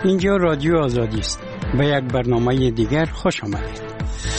اینجا رادیو آزادی است. به یک برنامه دیگر خوش آمدید.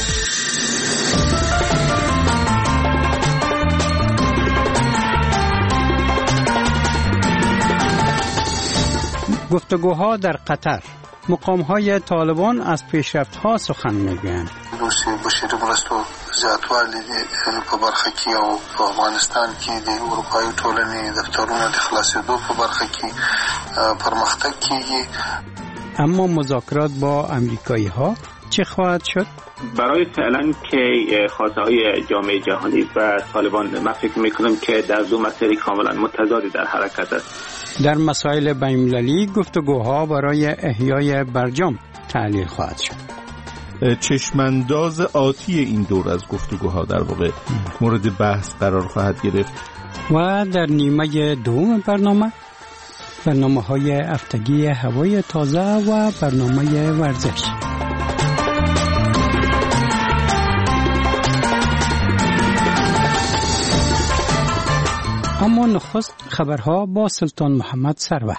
گفتگوها در قطر. مقام‌های طالبان از پیشرفت‌ها سخن می‌گویند. روسیه بشری مرستو زیاتوالی په برخه کې او په افغانستان کې د اروپایي ټولنې دفترونو د خلاصېدو په برخه کې پرمختګ کیږي. اما مذاکرات با آمریکایی‌ها چه خواهد شد؟ برای فعلا که خواسته‌های جامعه جهانی و طالبان من فکر می‌کنم که در دو مسیر کاملا متضادی در حرکت است. در مسائل بین‌المللی گفتگوها برای احیای برجام تعلیل خواهد شد. چشمانداز آتی این دور از گفتگوها در واقع مورد بحث قرار خواهد گرفت. و در نیمه دوم برنامه‌های هفتگی هوای تازه و برنامه ورزش. اما نخست خبرها با سلطان محمد سرور.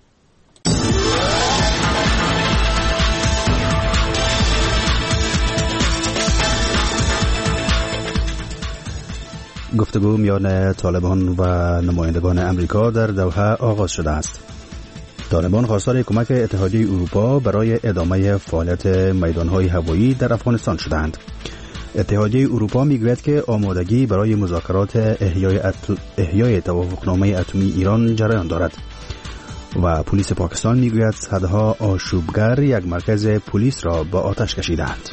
گفتگو میان طالبان و نمایندگان امریکا در دوحه آغاز شده است. طالبان خواستار کمک اتحادیه اروپا برای ادامه فعالیت میدانهای هوایی در افغانستان شدند. اتحادیه اروپا میگوید که آمادگی برای مذاکرات احیای توافقنامه اتمی ایران جریان دارد و پلیس پاکستان میگوید صدها آشوبگر یک مرکز پلیس را با آتش کشیدند.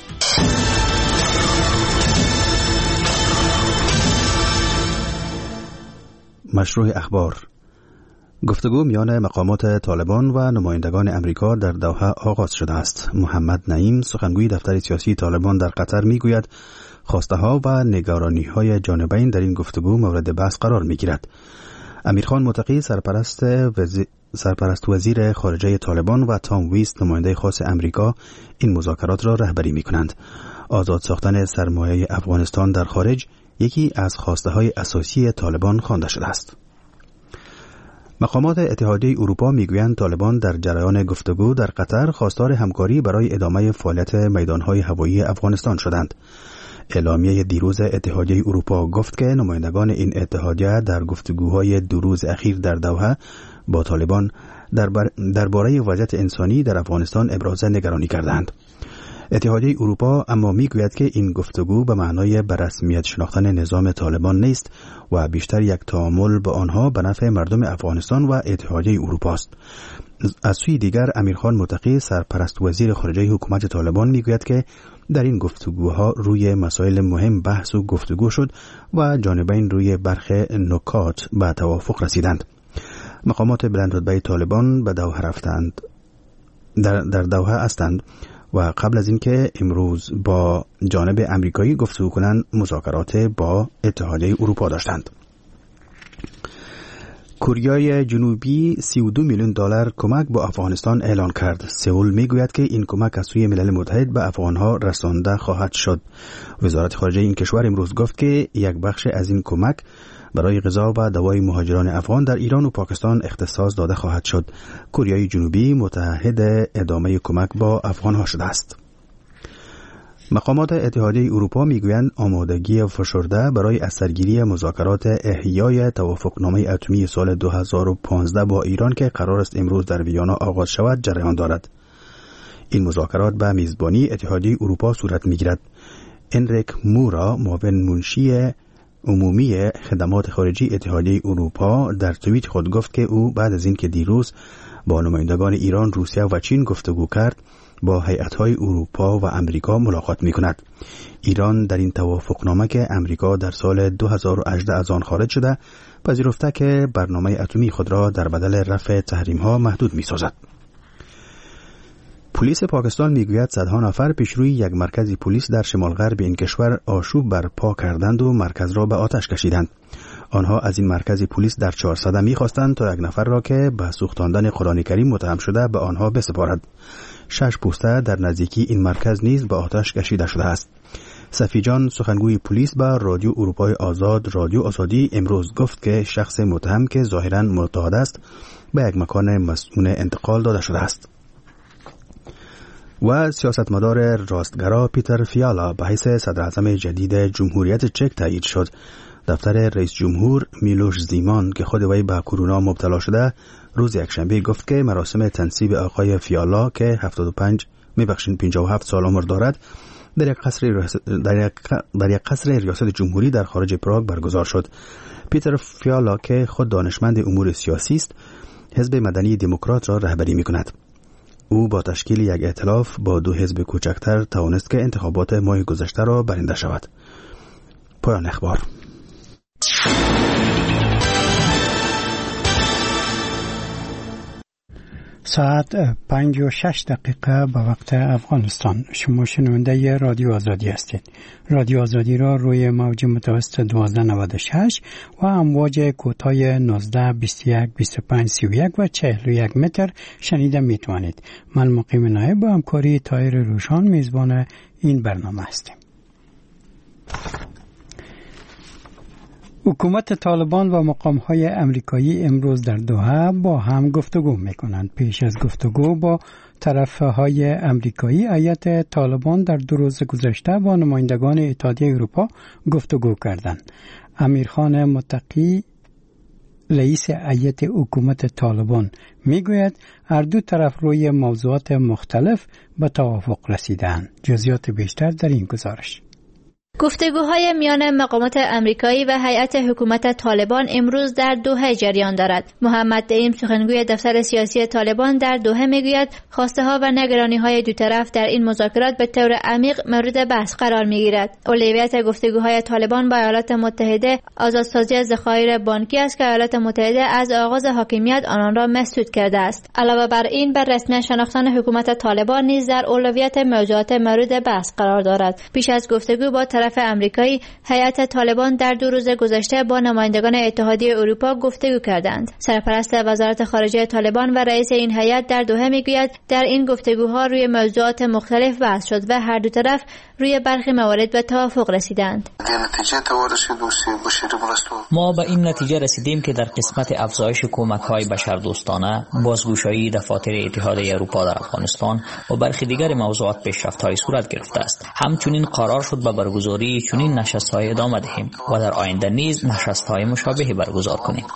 مشروع اخبار. گفتگو میان مقامات طالبان و نمایندگان امریکا در دوحه آغاز شده است. محمد نعیم سخنگوی دفتر سیاسی طالبان در قطر میگوید خواسته‌ها و نگرانی‌های جانبین در این گفتگو مورد بحث قرار میگیرد. امیرخان متقی سرپرست وزیر خارجه طالبان و تام ویست نماینده خاص امریکا این مذاکرات را رهبری میکنند. آزاد ساختن سرمایه افغانستان در خارج یکی از خواسته‌های اساسی طالبان خوانده شده است. مقامات اتحادیه اروپا میگویند طالبان در جریان گفتگو در قطر خواستار همکاری برای ادامه فعالیت میدانهای هوایی افغانستان شدند. اعلامیه دیروز اتحادیه اروپا گفت که نمایندگان این اتحادیه در گفتگوهای دو روز اخیر در دوحه با طالبان درباره وضعیت انسانی در افغانستان ابراز نگرانی کردند. اتحادیه اروپا اما میگوید که این گفتگو به معنای به رسمیت شناختن نظام طالبان نیست و بیشتر یک تعامل با آنها به نفع مردم افغانستان و اتحادیه اروپا است. از سوی دیگر امیرخان متقی سرپرست وزیر خارجه حکومت طالبان میگوید که در این گفتگوها روی مسائل مهم بحث و گفتگو شد و جانبین روی برخی نکات به توافق رسیدند. مقامات بلندرتبه طالبان به دوحه رفتند در دوحه هستند و قبل از اینکه امروز با جانب امریکایی گفتگو کنند مذاکرات با اتحادیه اروپا داشتند. کره جنوبی 32 میلیون دلار کمک به افغانستان اعلان کرد. سئول میگوید که این کمک از سوی ملل متحد به افغانها رسانده خواهد شد. وزارت خارجه این کشور امروز گفت که یک بخش از این کمک برای غذا و دوای مهاجران افغان در ایران و پاکستان اختصاص داده خواهد شد. کره جنوبی متحد ادامه کمک با افغانها شده است. مقامات اتحادیه اروپا میگویند آمادگی فشرده برای اثرگیری مذاکرات احیای توافقنامه اتمی سال 2015 با ایران که قرار است امروز در ویانا آغاز شود جریان دارد. این مذاکرات به میزبانی اتحادیه اروپا صورت میگیرد. انریک مورا معاون منشی عمومی خدمات خارجی اتحادیه اروپا در توییت خود گفت که او بعد از اینکه دیروز با نمایندگان ایران، روسیه و چین گفتگو کرد با هیئت‌های اروپا و امریکا ملاقات می‌کند. ایران در این توافقنامه که امریکا در سال 2018 از آن خارج شده پذیرفته که برنامه اتمی خود را در بدل رفع تحریم‌ها محدود می‌سازد. پلیس پاکستان میگوید صدها نفر پیشروی یک مرکز پلیس در شمال غرب این کشور آشوب برپا کردند و مرکز را به آتش کشیدند. آنها از این مرکز پلیس در 400 می‌خواستند تا یک نفر را که به سوختاندن قرآن کریم متهم شده به آنها بسپارد. 6 پوسته در نزدیکی این مرکز نیز به آتش کشیده شده است. صفیجان سخنگوی پلیس به رادیو اروپای آزاد رادیو آزادی امروز گفت که شخص متهم که ظاهراً متعهد است به یک مکان مسئول انتقال داده شده است. و سیاستمدار راستگرا پیتر فیالا به حیث صدر اعظم جدید جمهوریت چک تایید شد. دفتر رئیس جمهور میلوش زیمان که خود وی به کرونا مبتلا شده روز یکشنبه گفت که مراسم تنصیب آقای فیالا که 57 سال عمر دارد در یک قصر ریاست جمهوری در خارج پراگ برگزار شد. پیتر فیالا که خود دانشمند امور سیاسی است، حزب مدنی دموکرات را رهبری می‌کند. او با تشکیل یک ائتلاف با دو حزب کوچکتر توانست که انتخابات ماه گذشته را برنده شود. پایان اخبار. ساعت 5:06 به وقت افغانستان. شما شنونده رادیو آزادی هستید. رادیو آزادی را روی موج متوسط 1296 و امواج کوتاه 19 21 25 31 و 41 متر شنیده میتوانید. من مقیم نایب با همکاری طاهر روشان میزبان این برنامه هستیم. حکومت طالبان و مقام‌های امریکایی امروز در دوحه با هم گفتگو می‌کنند. پیش از گفتگو با طرف‌های امریکایی، هیئت طالبان در 2 روز گذشته با نمایندگان اتحادیه اروپا گفتگو کردند. امیرخان متقی، رئیس هیئت حکومت طالبان، میگوید هر دو طرف روی موضوعات مختلف به توافق رسیدند. جزئیات بیشتر در این گزارش. گفتگوهای میان مقامات امریکایی و هیئت حکومت طالبان امروز در دوحه جریان دارد. محمد دعیم، سخنگوی دفتر سیاسی طالبان، در دوحه میگوید خواسته‌ها و نگرانی‌های دو طرف در این مذاکرات به طور عمیق مورد بحث قرار می‌گیرد. اولویت گفتگوهای طالبان با ایالات متحده آزادسازی ذخایر بانکی است که ایالات متحده از آغاز حاکمیت آنان را مسدود کرده است. علاوه بر این، بر رسمی شناختن حکومت طالبان نیز در اولویت موضوعات مورد بحث قرار دارد. پیش از گفتگو با طرف امریکایی، هیئت طالبان در 2 روز گذشته با نمایندگان اتحادیه اروپا گفتگو کردند. سرپرست وزارت خارجه طالبان و رئیس این هیئت در دوحه میگوید در این گفتگوها روی موضوعات مختلف بحث شد و هر دو طرف روی برخی موارد به توافق رسیدند. ما به این نتیجه رسیدیم که در قسمت افزایش کمک‌های بشردوستانه، بازگشایی دفاتر اتحادیه اروپا در افغانستان و برخی دیگر موضوعات پیشرفت‌های صورت گرفته است. همچنین قرار شد به برگزاری چنین نشست‌های ادامه دهیم و در آینده نیز نشست‌های مشابهی برگزار کنیم.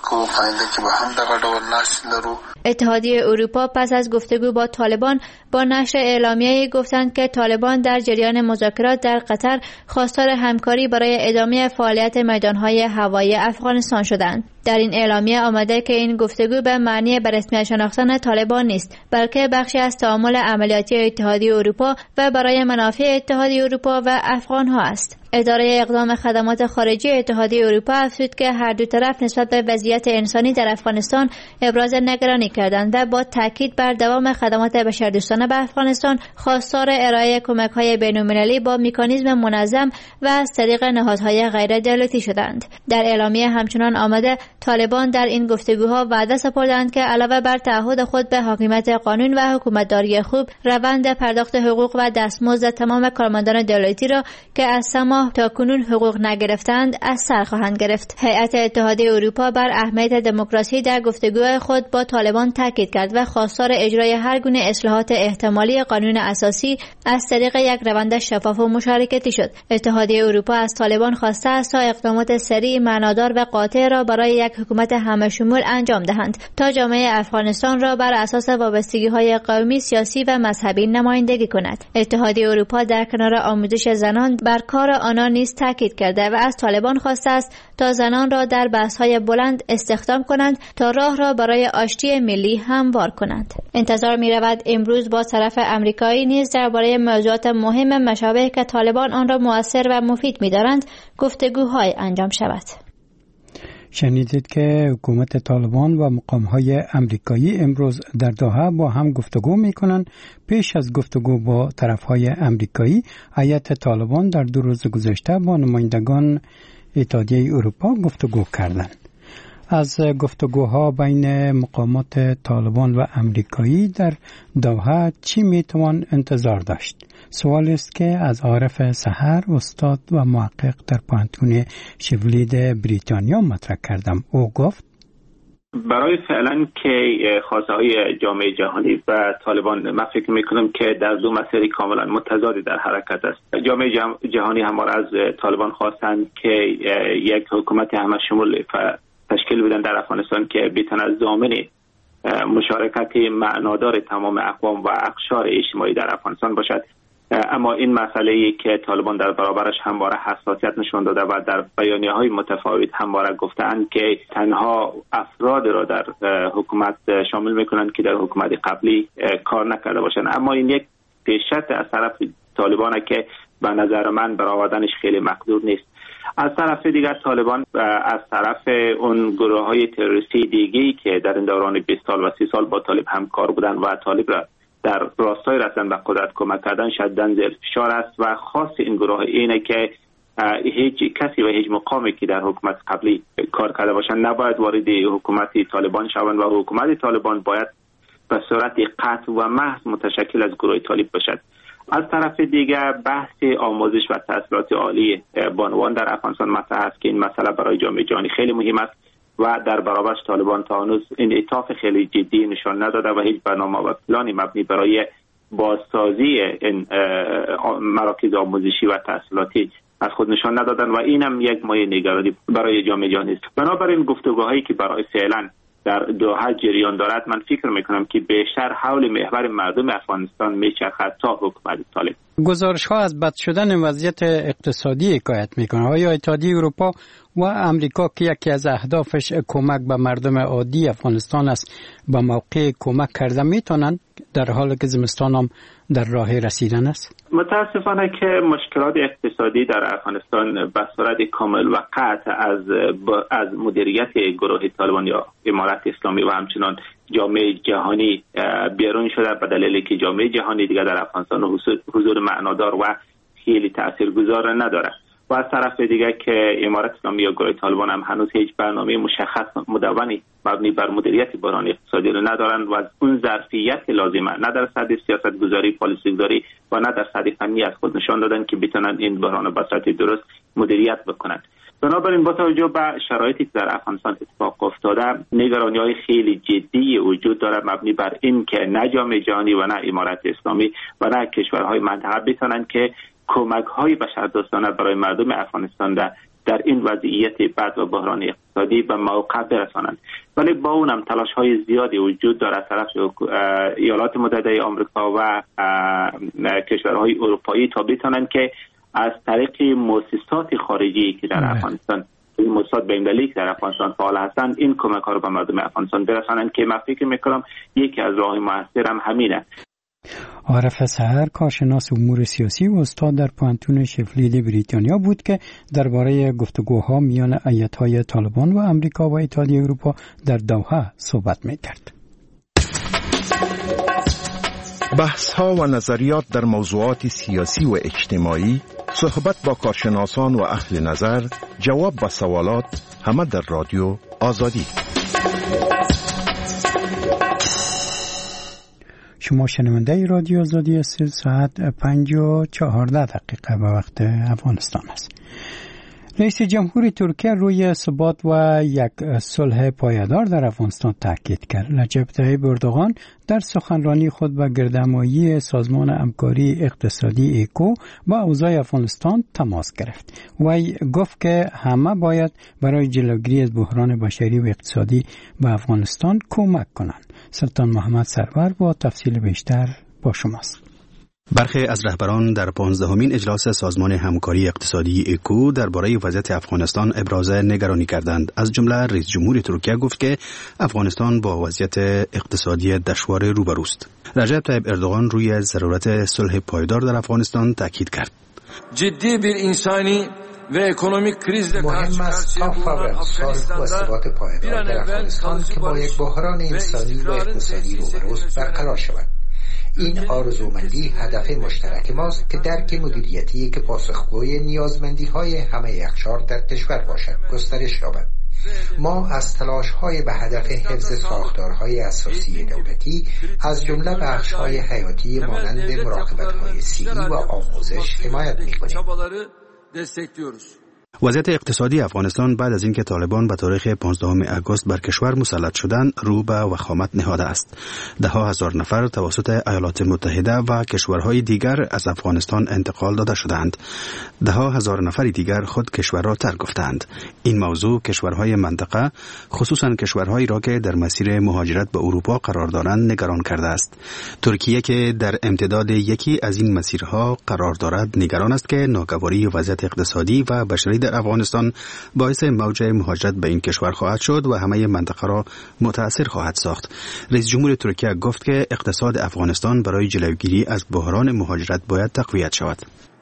اتحادیه اروپا پس از گفتگو با طالبان با نشر اعلامیه‌ای گفتند که طالبان در جریان مذاکرات در قطر خواستار همکاری برای ادامه فعالیت میدان‌های هوایی افغانستان شدند. در این اعلامیه آمده که این گفتگو به معنی به رسمی شناختن طالبان نیست، بلکه بخشی از تعامل عملیاتی اتحادیه اروپا و برای منافع اتحادیه اروپا و افغان‌ها است. اداره اقدام خدمات خارجی اتحادیه اروپا افزود که هر دو طرف نسبت به وضعیت انسانی در افغانستان ابراز نگرانی کردند و با تاکید بر دوام خدمات بشردوستانه به افغانستان خواستار ارائه کمک‌های بین‌المللی با مکانیزم منظم و از طریق نهادهای غیر دولتی شدند. در اعلامیه همچنان آمده طالبان در این گفتگوها وعده سپردند که علاوه بر تعهد خود به حاکمیت قانون و حکومتداری خوب، روند پرداخت حقوق و دستمزد تمام کارمندان دولتی را که از 3 ماه تاکنون حقوق نگرفتند از سر خواهند گرفت. هیئت اتحادیه اروپا بر اهمیت دموکراسی در گفتگوهای خود با طالبان تاکید کرد و خواستار اجرای هر گونه اصلاحات احتمالی قانون اساسی از طریق یک روند شفاف و مشارکتی شد. اتحادیه اروپا از طالبان خواسته است تا اقدامات سریع، معنادار و قاطع را برای یک حکومت همه شمول انجام دهند تا جامعه افغانستان را بر اساس وابستگی‌های قومی، سیاسی و مذهبی نمایندگی کند. اتحادیه اروپا در کنار آموزش زنان بر کار آنان نیز تاکید کرده و از طالبان خواسته است تا زنان را در بحث‌های بلند استخدام کنند تا راه را برای آشتی ملی هموار کنند. انتظار می‌رود امروز با طرف امریکایی نیز درباره موضوعات مهم مشابه که طالبان آن را مؤثر و مفید می‌دارند گفتگوهای انجام شود. شنیدید که حکومت طالبان و مقام‌های امریکایی امروز در دوحه با هم گفتگو می‌کنند. پیش از گفتگو با طرف‌های امریکایی، هیئت طالبان در 2 روز گذشته با نمایندگان اتحادیه اروپا گفتگو کردند. از گفتگوها بین مقامات طالبان و امریکایی در دوحه چی میتوان انتظار داشت؟ سوال است که از عارف سحر، استاد و محقق در پانتون شیولید بریتانیا مطرح کردم. او گفت برای فعلا که خواسته های جامعه جهانی و طالبان، من فکر میکنم که در دو مسیر کاملا متضادی در حرکت است. جامعه جهانی همواره از طالبان خواستند که یک حکومت همه شمول تشکیل بدن در افغانستان که بتواند ضامن مشارکت معنادار تمام اقوام و اقشار اجتماعی در افغانستان باشد. اما این مسئله‌ای که طالبان در برابرش همواره حساسیت نشان داده و در بیانیه‌های متفاوت همواره گفتند که تنها افراد را در حکومت شامل می‌کنند که در حکومت قبلی کار نکرده باشند. اما این یک پیشرفت از طرف طالبان که به نظر من برآوردنش خیلی مقدور نیست. از طرف دیگر طالبان از طرف اون گروه‌های تروریستی دیگه‌ای که در این دوران 20 سال و 30 سال با طالب همکار بودند و طالب را در راستای رسیدن به قدرت کمک کردن شدیداً زیر فشار است و خاص این گروه اینه که هیچ کسی و هیچ مقامی که در حکومت قبلی کار کرده باشند نباید وارد حکومت طالبان شوند و حکومت طالبان باید به صورت قطع و محض متشکل از گروه طالب باشد. از طرف دیگر بحث آموزش و تحصیلات عالی بانوان در افغانستان مطرح است که این مسئله برای جامعه جهانی خیلی مهم است و در برابرش طالبان تا هنوز انعطاف خیلی جدی نشان نداده و هیچ برنامه و پلانی مبنی برای بازسازی این مراکز آموزشی و تحصیلاتی از خود نشان ندادن و اینم یک مایه نگرانی برای جامعه جهانی است. بنابراین گفتگوهایی که برای فعلا در دوحه جریان دارد، من فکر میکنم که بیشتر حول محور مردم افغانستان میچرخد تا حکومت طالب. گزارش ها از بد شدن وضعیت اقتصادی حکایت میکنه. آیا اتحادیه اروپا و امریکا که یکی از اهدافش کمک به مردم عادی افغانستان است با موقع کمک کرده میتونن در حالی که زمستان هم در راه رسیدن است؟ متاسفانه که مشکلات اقتصادی در افغانستان به صورت کامل و قطع از مدیریت گروه طالبان یا امارت اسلامی و همچنان جامعه جهانی بیرون شده به دلیلی که جامعه جهانی دیگر در افغانستان حضور معنادار و خیلی تاثیرگذار نداره و از طرف دیگر که امارت اسلامی یا گروه طالبان هم هنوز هیچ برنامه مشخص مدونی مبنی بر مدیریت بحران اقتصادی رو ندارند و اون ظرفیت لازمه نه در سطح سیاست گذاری، پالیسی گذاری و نه در سطح فنی از خود نشان دادن که بتونن این بحران به صورت درست مدیریت بکنند. بنابراین با توجه به شرایطی که در افغانستان اتفاق افتاده، نگرانی‌های خیلی جدی وجود دارد مبنی بر این که نه جامعه جهانی و نه امارت اسلامی و نه کشورهای منطقه بتونن که کمک‌های بشردوستانه برای مردم افغانستان در این وضعیت بد و بحران اقتصادی به موقع برسانند. ولی با اونم تلاش‌های زیادی وجود دارد از طرف ایالات متحده آمریکا و کشورهای اروپایی تا بتونن که از طریق مؤسسات خارجی که در افغانستان مؤسسات بین‌المللی که در افغانستان فعال هستند این کمک‌ها رو به مردم افغانستان برسانند که من فکر می‌کنم یکی از راه‌های موثر هم همینه. عارف سحر کارشناس امور سیاسی و استاد در پوهنتون شفیلد بریتانیا بود که درباره گفتگوها میان ایت‌های طالبان و امریکا و اتحادیه اروپا در دوحه صحبت می‌کرد. بحث‌ها و نظریات در موضوعات سیاسی و اجتماعی، صحبت با کارشناسان و اهل نظر، جواب به سوالات، همه در رادیو آزادی. شما شنونده رادیو آزادی 3 ساعت 5:14 به وقت افغانستان است. رئیس جمهور ترکیه روی ثبات و یک صلح پایدار در افغانستان تاکید کرد. رجب طیب اردوغان در سخنرانی خود به گردهمایی سازمان همکاری اقتصادی ایکو با اوضاع افغانستان تماس گرفت. وی گفت که همه باید برای جلوگیری از بحران بشری و اقتصادی به افغانستان کمک کنند. سلطان محمد سرور با تفصیل بیشتر با شماست. برخی از رهبران در 15مین اجلاس سازمان همکاری اقتصادی ایکو درباره وضعیت افغانستان ابراز نگرانی کردند. از جمله رئیس جمهور ترکیه گفت که افغانستان با وضعیت اقتصادی دشوار روبروست. رجب طیب اردوغان روی ضرورت صلح پایدار در افغانستان تاکید کرد. جدی bir insani ve ekonomik krizle مهم است تا فورا صلح و ثبات پایدار در افغانستان که با یک بحران انسانی و اقتصادی روبروست برقرار شود. این آرزومندی هدف مشترک ماست که درک مدیریتی که پاسخگوی نیازمندی‌های همه اقشار در کشور باشد گسترش یابد. ما از تلاش‌های به هدف حفظ ساختارهای اساسی دولتی از جمله بخش‌های حیاتی مانند مراقبت‌های سیری و آموزش حمایت می‌کنیم. وضعیت اقتصادی افغانستان بعد از اینکه طالبان به تاریخ 15 آگوست بر کشور مسلط شدند رو به وخامت نهاده است. ده‌ها هزار نفر توسط ایالات متحده و کشورهای دیگر از افغانستان انتقال داده شدند. ده‌ها هزار نفر دیگر خود کشور را ترک گفتند. این موضوع کشورهای منطقه، خصوصا کشورهایی را که در مسیر مهاجرت به اروپا قرار دارند، نگران کرده است. ترکیه که در امتداد یکی از این مسیرها قرار دارد، نگران است که ناگواری وضعیت اقتصادی و بشری در افغانستان باعث موج مهاجرت به این کشور خواهد شد و همه منطقه را متاثر خواهد ساخت. رئیس جمهور ترکیه گفت که اقتصاد افغانستان برای جلوگیری از بحران مهاجرت باید تقویت شود.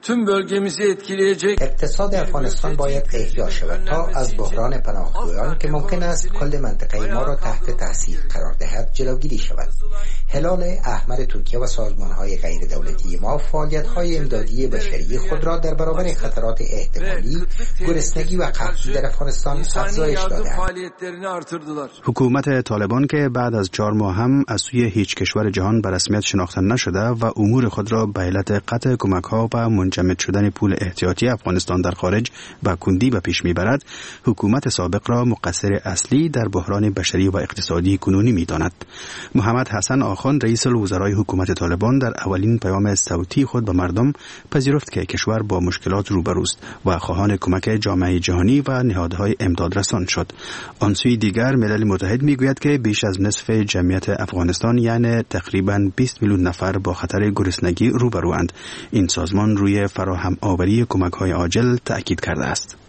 اقتصاد افغانستان باید احیا شود تا از بحران پناهجویان که ممکن است کل منطقه ما را تحت تاثیر قرار دهد جلوگیری شود. هلال احمر ترکیه و سازمان‌های غیر دولتی ما فعالیت‌های امدادی بشری خود را در برابر خطرات احتمالی گرسنگی و قحطی در افغانستان افزایش دادند. حکومت طالبان که بعد از 4 ماه هم از سوی هیچ کشور جهان به رسمیت شناخته نشده و امور خود را به علت قطع کمک‌ها و منجمد شدن پول احتیاطی افغانستان در خارج به کندی به پیش میبرد، حکومت سابق را مقصر اصلی در بحران بشری و اقتصادی کنونی می‌داند. محمد حسن آخوند رئیس الوزرای حکومت طالبان در اولین پیام صوتی خود به مردم پذیرفت که کشور با مشکلات روبروست و خواهان کمک جامعه جهانی و نهادهای امداد رسان شد. آن سوی دیگر ملل متحد میگوید که بیش از نصف جمعیت افغانستان یعنی تقریباً 20 میلیون نفر با خطر گرسنگی روبروند. این سازمان روی فراهم آوری کمک‌های عاجل تأکید کرده است.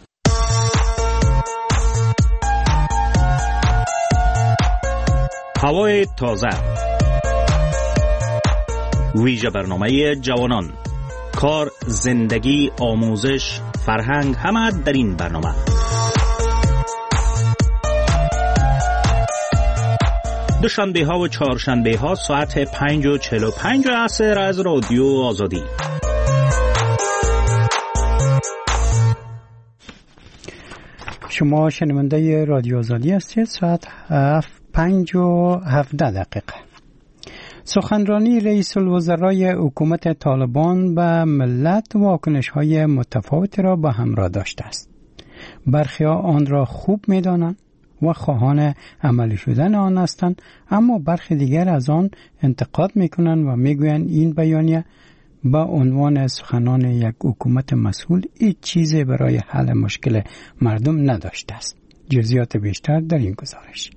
هوای تازه، ویژه برنامه جوانان، کار، زندگی، آموزش، فرهنگ، همه در این برنامه. دوشنبه ها و چهارشنبه ها ساعت 5:45 عصر از رادیو آزادی. شما شنونده رادیو آزادی هستید. ساعت 5:17. سخنرانی رئیس الوزرای حکومت طالبان به ملت واکنش‌های متفاوتی را به همراه داشته است. برخی‌ها آن را خوب می‌دانند و خواهان عملی شدن آن هستند، اما برخی دیگر از آن انتقاد می‌کنند و می‌گویند این بیانیه با عنوان سخنان یک حکومت مسئول هیچ چیزی برای حل مشکل مردم نداشته است. جزئیات بیشتر در این گزارش.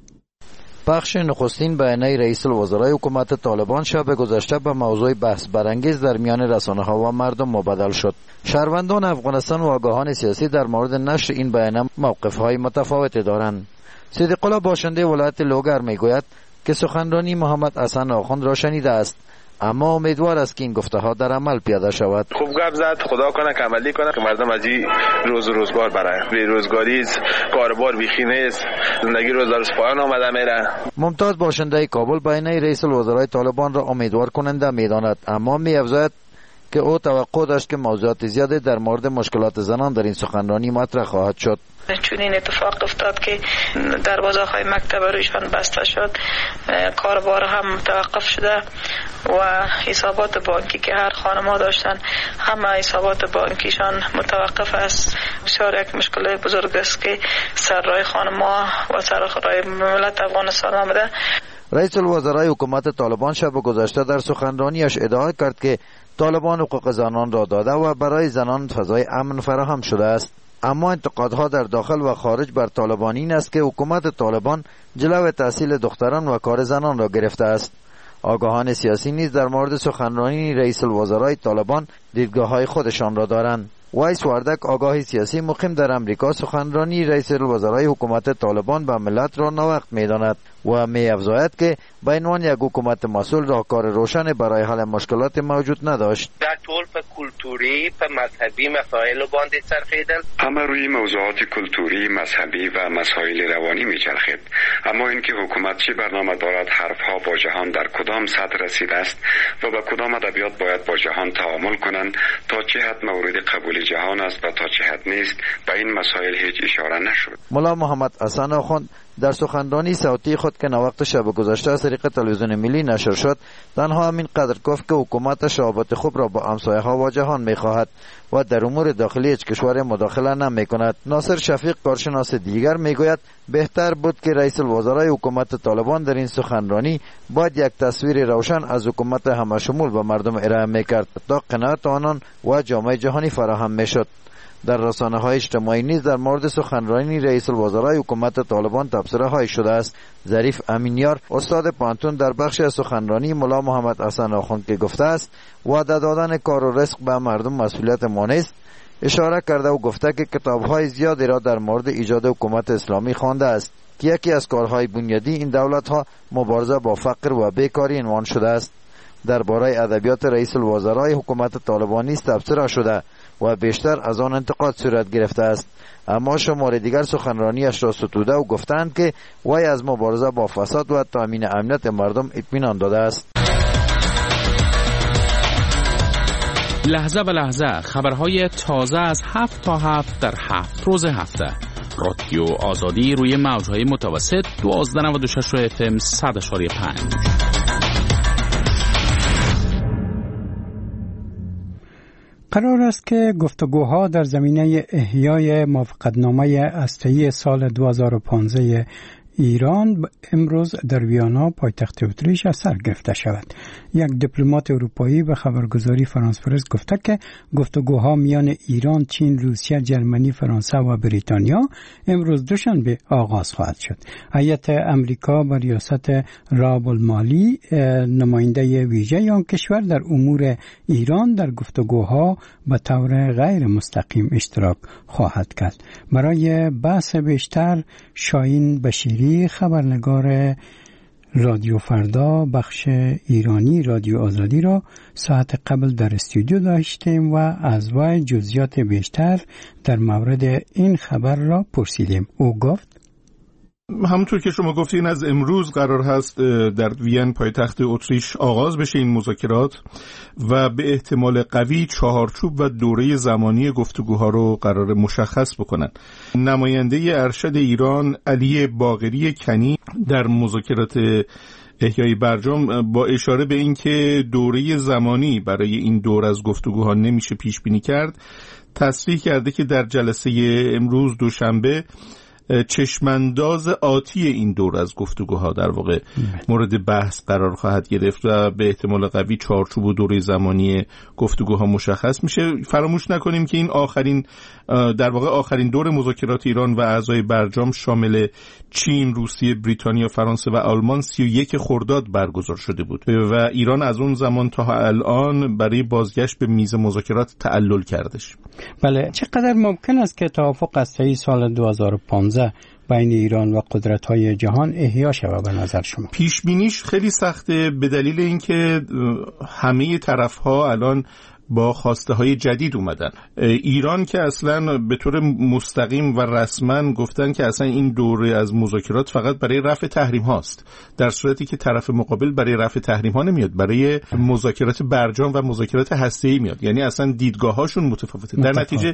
بخش نخستین بیانیه رئیس الوزرای حکومت طالبان شب گذشته به موضوع بحث برانگیز در میان رسانه‌ها و مردم مبادل شد. شهروندان افغانستان و آگاهان سیاسی در مورد نشر این بیانیه موقف‌های متفاوتی دارند. صدیق الله باشنده ولایت لوگر میگوید که سخنرانی محمد حسن آخوند را شنیده است، اما امیدوار است که این گفته‌ها در عمل پیاده شود. خوب گپ زد، خدا کنه که عملی کنه که مردم از این روزگار برای بیروزگاری کاربار بیخی نیست، زندگی روز در روز پایان آمده میره. ممتاز باشنده کابل بیانیه رئیس الوزرای طالبان را امیدوار کننده می‌داند، اما می‌افزاید که او توقع داشت که موضوعات زیادی در مورد مشکلات زنان در این سخنرانی مطرح خواهد شد. چون این اتفاق افتاد که دروازه‌های مکتب رویشان بسته شد، کاربار هم توقف شده و حسابات بانکی که هر خانم‌ها داشتن همه حسابات بانکیشان متوقف است. بسیار یک مشکل بزرگ است که سر راه خانم‌ها و سر راه ملت افغانستان آمده. رئیس الوزرای حکومت طالبان شب گذشته در سخنرانیش ادعا کرد که طالبان حقوق زنان را داده و برای زنان فضای امن فراهم شده است. اما انتقادها در داخل و خارج بر طالبان این است که حکومت طالبان جلو تحصیل دختران و کار زنان را گرفته است. آگاهان سیاسی نیز در مورد سخنرانی رئیس الوزرای طالبان دیدگاه‌های خودشان را دارند. وایس واردک آگاه سیاسی مقیم در امریکا سخنرانی رئیس الوزرای حکومت طالبان به ملت را ناوقت می‌داند و می‌افزاید که به عنوان یک حکومت مسئول راهکار روشن برای حل مشکلات موجود نداشت. در طول په کلتوری په مذهبی مسائل باندې چرخیدل، همه روی موضوعات کلتوری، مذهبی و مسائل روانی می‌چرخید. اما اینکه حکومت چه برنامه دارد، حرفها با جهان در کدام سطح رسیده است و با کدام ادبیات باید با جهان تعامل کنند، تا چه حد مورد قبول جهان است و تا چه حد نیست، به این مسائل هیچ اشاره نشد. ملا محمد حسن آخوند در سخنرانی صوتی خود که وقت شب گذشته از طریق تلویزیون ملی نشر شد، تنها همین قدر گفت که حکومت روابط خوب را با همسایه‌ها و جهان می‌خواهد و در امور داخلی هیچ کشور مداخله نمی‌کند. ناصر شفیق، کارشناس دیگر، میگوید بهتر بود که رئیس الوزرای حکومت طالبان در این سخنرانی باید یک تصویر روشن از حکومت همشمول به مردم ارائه می‌کرد تا قناعت آنان و جامعه جهانی فراهم می‌شد. در رسانه‌های اجتماعی نیز در مورد سخنرانی رئیس الوزرای حکومت طالبان تبصره‌هایی شده است. ظریف امینیار، استاد پانتون، در بخش از سخنرانی مولا محمد حسن آخوند که گفته است وعده دادن کار و رزق به مردم مسئولیت ما نیست، اشاره کرده و گفته که کتاب‌های زیادی را در مورد ایجاد حکومت اسلامی خوانده است که یکی از کارهای بنیادی این دولت‌ها مبارزه با فقر و بیکاری عنوان شده است. درباره ادبیات رئیس الوزرای حکومت طالبان نیز تبصره شده و بیشتر از آن انتقاد صورت گرفته است، اما شمار دیگر سخنرانیش را ستوده و گفتند که وی از مبارزه با فساد و تامین امنیت مردم اطمینان داده است. لحظه به لحظه خبرهای تازه از 7 تا 7 در 7 روز هفته. رادیو آزادی روی موجهای متوسط 1296 FM 100.5. قرار است که گفتگوها در زمینه احیای موافقتنامه هسته‌ای سال 2015 ایران امروز در ویانا پایتخت اتریش از سر گرفته شود. یک دیپلمات اروپایی به خبرگزاری فرانس پرس گفته که گفتگوها میان ایران، چین، روسیه، جرمنی، فرانسه و بریتانیا امروز دوشنبه آغاز خواهد شد. هیئت امریکا به ریاست راب المالی، نماینده ویژه آن کشور در امور ایران، در گفتگوها به طور غیر مستقیم اشتراک خواهد کرد. برای بحث بیشتر شاهین بشیری، خبرنگار رادیو فردا بخش ایرانی رادیو آزادی را ساعت قبل در استودیو داشتیم و از وی جزئیات بیشتر در مورد این خبر را پرسیدیم. او گفت: همونطور که شما گفتین از امروز قرار هست در وین پایتخت اتریش آغاز بشه این مذاکرات و به احتمال قوی چهارچوب و دوره زمانی گفتگوها رو قرار مشخص بکنن. نماینده ارشد ایران علی باقری کنی در مذاکرات احیای برجام با اشاره به اینکه دوره زمانی برای این دور از گفتگوها نمیشه پیش بینی کرد، تصریح کرده که در جلسه امروز دوشنبه چشمانداز آتی این دور از گفتگوها در واقع مورد بحث قرار خواهد گرفت و به احتمال قوی چارچوب و دوره زمانی گفتگوها مشخص میشه. فراموش نکنیم که این در واقع آخرین دور مذاکرات ایران و اعضای برجام شامل چین، روسیه، بریتانیا، فرانسه و آلمان 31 خرداد برگزار شده بود و ایران از اون زمان تا الان برای بازگشت به میز مذاکرات تعلل کردش. بله، چقدر ممکن است که توافق هسته‌ای سال 2015 بین ایران و قدرت‌های جهان احیا شود به نظر شما؟ پیش بینیش خیلی سخته به دلیل اینکه همه طرف‌ها الان با خواسته های جدید اومدن. ایران که اصلا به طور مستقیم و رسما گفتن که اصلا این دوره از مذاکرات فقط برای رفع تحریم هاست، در صورتی که طرف مقابل برای رفع تحریم ها نمیاد، برای مذاکرات برجام و مذاکرات هسته‌ای میاد. یعنی اصلا دیدگاهاشون متفاوته. در نتیجه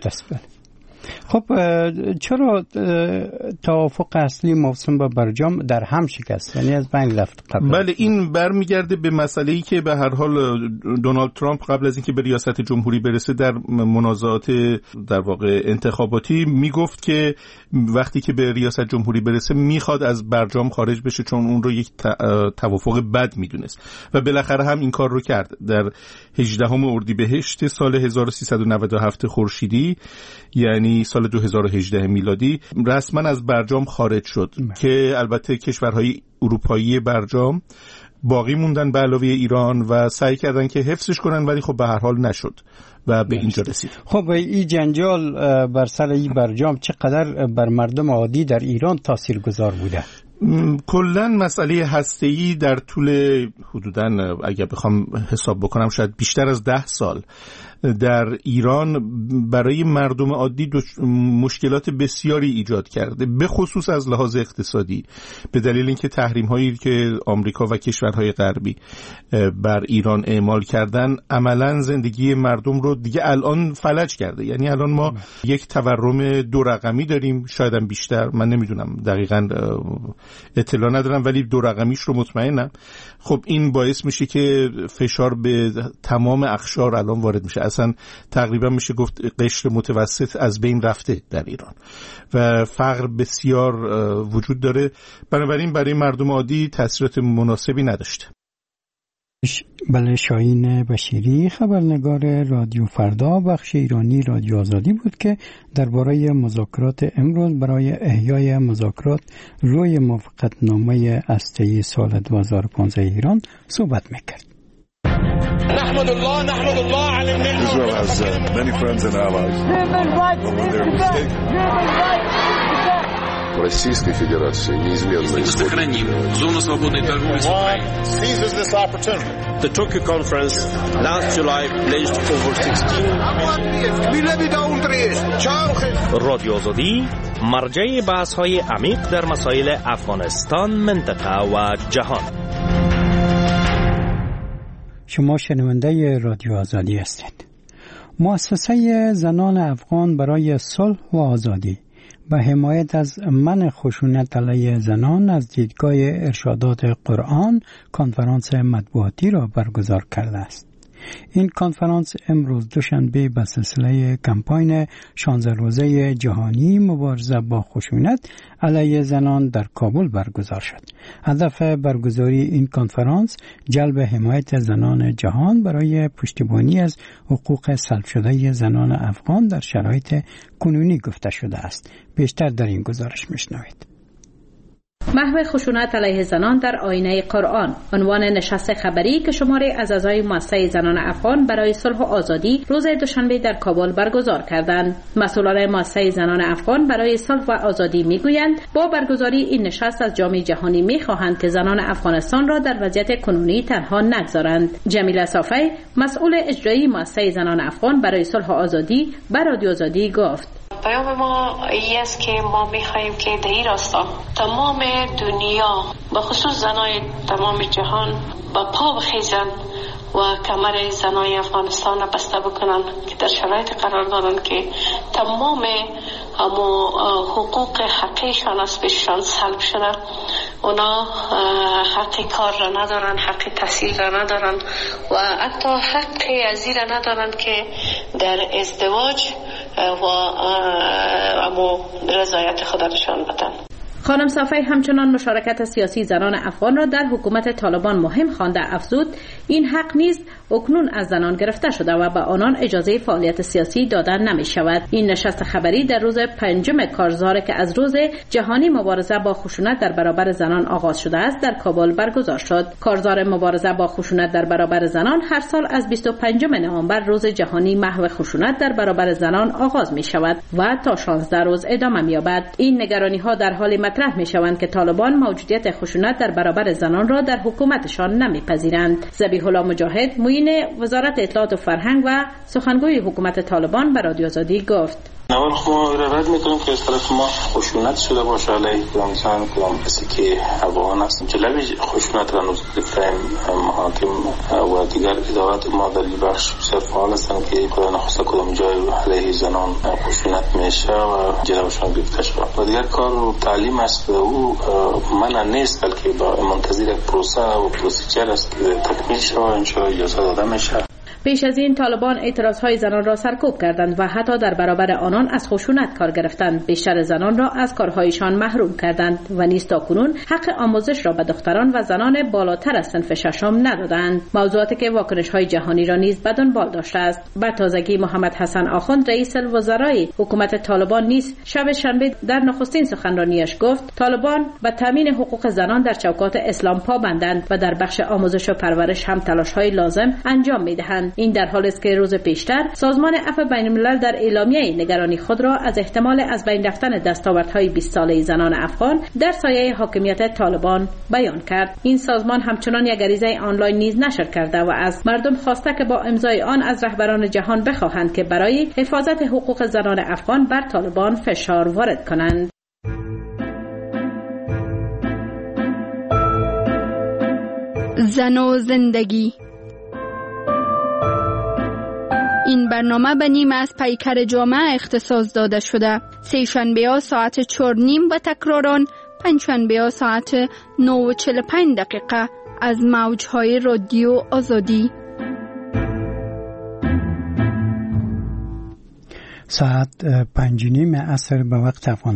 خب چرا توافق اصلی موسوم به برجام در هم شکست، یعنی از بین رفت قبل؟ بله، این برمیگرده به مسئله‌ای که به هر حال دونالد ترامپ قبل از اینکه به ریاست جمهوری برسه در منازعات در واقع انتخاباتی میگفت که وقتی که به ریاست جمهوری برسه میخواد از برجام خارج بشه، چون اون رو یک توافق بد میدونست و بالاخره هم این کار رو کرد. در 18 اردیبهشت سال 1397 خورشیدی، یعنی سال 2018 میلادی، رسما از برجام خارج شد که البته کشورهای اروپایی برجام باقی موندن به علاوه ایران و سعی کردن که حفظش کنن، ولی خب به هر حال نشد و به اینجا رسید. خب این جنجال بر سر این برجام چقدر بر مردم عادی در ایران تاثیرگذار بوده؟ کلاً مسئله هسته‌ای در طول حدوداً اگر بخوام حساب بکنم شاید بیشتر از 10 سال در ایران برای مردم عادی مشکلات بسیاری ایجاد کرده، به خصوص از لحاظ اقتصادی، به دلیل اینکه تحریم هایی که آمریکا و کشورهای غربی بر ایران اعمال کردن عملاً زندگی مردم رو دیگه الان فلج کرده. یعنی الان ما یک تورم 2 رقمی داریم، شاید هم بیشتر، من نمیدونم دقیقاً اطلاع ندارم ولی 2 رقمیش رو مطمئنم. خب این باعث میشه که فشار به تمام اقشار الان وارد میشه. اصلا تقریبا میشه گفت قشر متوسط از بین رفته در ایران و فقر بسیار وجود داره، بنابراین برای مردم عادی تاثیرات مناسبی نداشته. بله، شاهین بشیری، خبرنگار رادیو فردا بخش ایرانی رادیو آزادی بود که درباره مذاکرات امروز برای احیای مذاکرات روی موافقتنامه هسته‌ای سال 2015 ایران صحبت میکرد. نحمد الله على النعمة. Israel has many friends and allies. Российской Федерации неизменно сохраним зону свободной торговли с Украиной. Seizes this opportunity. The Tokyo conference last July pledged over 16 رادیو آزادی مرجع بحث‌های عمیق در مسائل افغانستان، منطقه و جهان. شما شنونده رادیو آزادی هستید. مؤسسه زنان افغان برای صلح و آزادی و حمایت از منع خشونت علیه زنان از دیدگاه ارشادات قرآن کنفرانس مطبوعاتی را برگزار کرده است. این کنفرانس امروز دوشنبه به سلسله کمپاین 16 روزه جهانی مبارزه با خشونت علیه زنان در کابل برگزار شد. هدف برگزاری این کنفرانس جلب حمایت زنان جهان برای پشتیبانی از حقوق سلب شده زنان افغان در شرایط کنونی گفته شده است. بیشتر در این گزارش میشنوید. محو خشونت علیه زنان در آینه قرآن، عنوان نشست خبری که شماری از اعضای مؤسسه زنان افغان برای صلح و آزادی روز دوشنبه در کابل برگزار کردند. مسئولان مؤسسه زنان افغان برای صلح و آزادی میگویند با برگزاری این نشست از جامعه جهانی میخواهند که زنان افغانستان را در وضعیت کنونی تنها نگذارند. جمیله صافی، مسئول اجرایی مؤسسه زنان افغان برای صلح و آزادی، به رادیو آزادی گفت: پیام ما این است که ما می‌خواهیم که در این راستا تمام دنیا به خصوص زنای تمام جهان با پا بخیزند و کمر زنای افغانستان را بسته بکنند که در شرایط قرار دارند که تمام حقوق حقیقشان از پیششان سلب شده. اونا حق کار را ندارن، حق تحصیل را ندارن و حتی حق ازی را ندارن که در ازدواج و رضایت خودشان بدن. خانم صافی همچنان مشارکت سیاسی زنان افغان را در حکومت طالبان مهم خوانده افزود این حق نیز اکنون از زنان گرفته شده و به آنان اجازه فعالیت سیاسی دادن نمی شود. این نشست خبری در روز 5 کارزار که از روز جهانی مبارزه با خشونت در برابر زنان آغاز شده است در کابل برگزار شد. کارزار مبارزه با خشونت در برابر زنان هر سال از 25 نوامبر روز جهانی محو خشونت در برابر زنان آغاز می شود و تا 16 روز ادامه می یابد. این نگرانی ها در حال مطرح می شوند که طالبان موجودیت خشونت در برابر زنان را در حکومتشان نمیپذیرند. ذبیح الله مجاهد، معین وزارت اطلاعات و فرهنگ و سخنگوی حکومت طالبان به رادیو آزادی گفت: اول ما رد میکنیم که از طرف ما خشونت شده باشه علیه کدام زن کدام کسی که افغان هستیم. جلوی خشونت را نگرفتیم. محاکم و دیگر ادارات ما در این بخش بسیار فعال هستند که کدام نخسته کدام جای علیه زنان خشونت میشه و جلوشان گرفته شده. و دیگر کار و تعلیم است و او منع نیست بلکه با منتظر پروسه و پروسیجر است که تکمیل شود و انشاءالله اجازه داده میشه. پیش از این طالبان اعتراضهای زنان را سرکوب کردند و حتی در برابر آنان از خشونت کار گرفتند. بیشتر زنان را از کارهایشان محروم کردند و نیز تاکنون حق آموزش را به دختران و زنان بالاتر از صنف ششم ندادند. موضوعاتی که واکنش‌های جهانی را نیز به دنبال داشته است. به تازگی محمد حسن آخوند رئیس الوزرای حکومت طالبان نیز شب شنبه در نخستین سخنرانیش گفت طالبان به تامین حقوق زنان در چوکات اسلام پابندند و در بخش آموزش و پرورش هم تلاش‌های لازم انجام می‌دهند. کنند. این در حالی است که روز پیشتر سازمان عفو بین الملل در اعلامیه نگرانی خود را از احتمال از بین رفتن دستاوردهای 20 ساله زنان افغان در سایه حاکمیت طالبان بیان کرد. این سازمان همچنان یک عریضه آنلاین نیز نشر کرده و از مردم خواسته که با امضای آن از رهبران جهان بخواهند که برای حفاظت حقوق زنان افغان بر طالبان فشار وارد کنند. زن و زندگی. این برنامه به نیمه از پیکر جامعه اختصاص داده شده. سه‌شنبه‌ها ساعت 4:30 و تکراران پنجشنبه‌ها ساعت 9:45 از موج‌های رادیو آزادی. ساعت 5:30 عصر به وقت افغان